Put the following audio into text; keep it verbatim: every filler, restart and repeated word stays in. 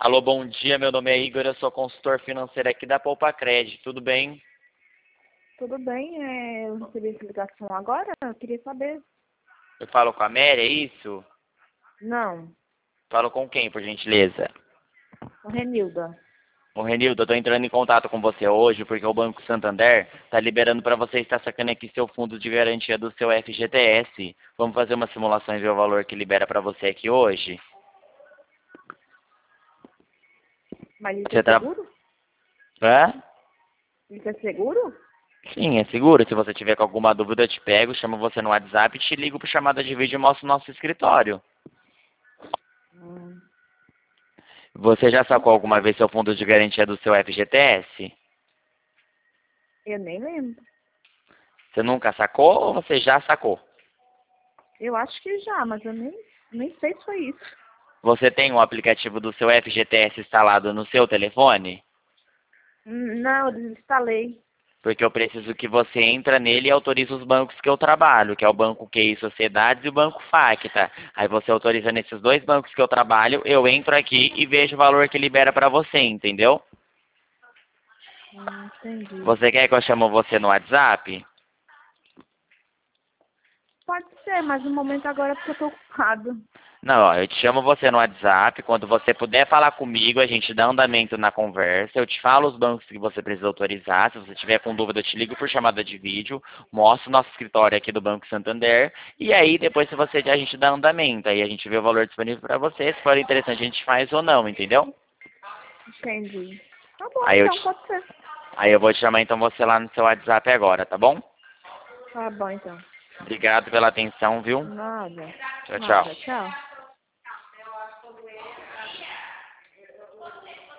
Alô, bom dia, meu nome é Igor, eu sou consultor financeiro aqui da Poupa Cred, tudo bem? Tudo bem, é, eu recebi essa ligação agora, eu queria saber. Eu falo com a Mary, é isso? Não, Falo com quem, por gentileza? o Renilda. Ô Renildo, eu tô entrando em contato com você hoje porque o Banco Santander tá liberando para você estar sacando aqui seu fundo de garantia do seu F G T S. Vamos fazer uma simulação e ver o valor que libera para você aqui hoje? Mas isso Você é tra... seguro? Hã? Isso é seguro? Sim, é seguro. Se você tiver com alguma dúvida, eu te pego, chamo você no WhatsApp e te ligo por chamada de vídeo e mostro o nosso escritório. Hum, Você já sacou alguma vez seu fundo de garantia do seu F G T S? eu nem lembro. Você nunca sacou ou você já sacou? Eu acho que já, mas eu nem, nem sei se foi isso. Você tem o aplicativo do seu F G T S instalado no seu telefone? Hum, Não, eu desinstalei. Porque eu preciso que você entra nele e autorize os bancos que eu trabalho, que é o Banco Q I Sociedades e o Banco Facta. Aí você autoriza nesses dois bancos que eu trabalho, eu entro aqui e vejo o valor que libera para você, entendeu? Hum, entendi. Você quer que eu chamo você no WhatsApp? Pode ser, mas no momento agora é porque eu tô ocupado. Não, ó, eu te chamo você no WhatsApp, quando você puder falar comigo, a gente dá andamento na conversa, eu te falo os bancos que você precisa autorizar, se você tiver com dúvida eu te ligo por chamada de vídeo, mostro o nosso escritório aqui do Banco Santander, e aí depois se você a gente dá andamento, aí a gente vê o valor disponível para você, se for interessante a gente faz ou não, entendeu? Entendi. Tá bom, Aí eu, então, te, pode ser. aí eu vou te chamar então você lá no seu WhatsApp agora, tá bom? Tá bom, então. Obrigado pela atenção, viu? Nada. Tchau, tchau. Nada. Tchau.